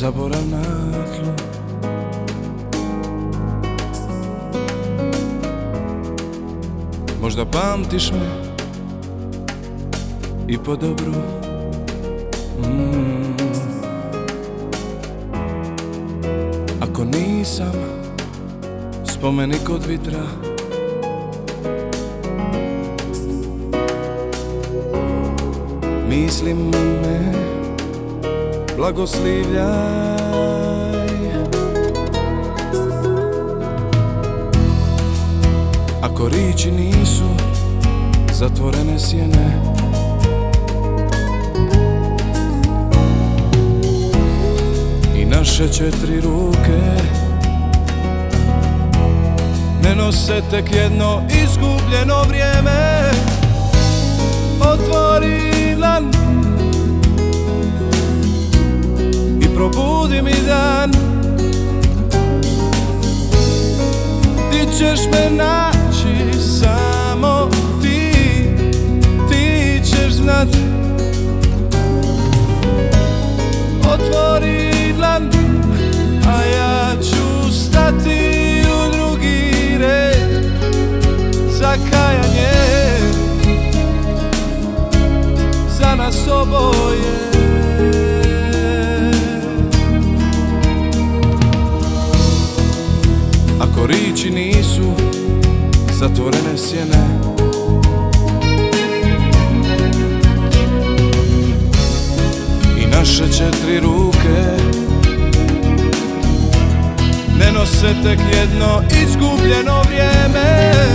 zaborav na tlu. Možda pamtiš me i po dobru, ako nisam spomenik od vitra, mislim me blagoslivljaj. Ako riči nisu zatvorene sjene, i naše četiri ruke ne nose tek jedno izgubljeno vrijeme. Otvori dlan i probudi mi dan, ti ćeš me naći, samo ti ćeš znat. Otvori dlan, a ja ću stati u drugi red za kajanje, za nas oboje. Ako riči nisu zatvorene sjene, i naše četiri ruke ne nose tek jedno izgubljeno vrijeme.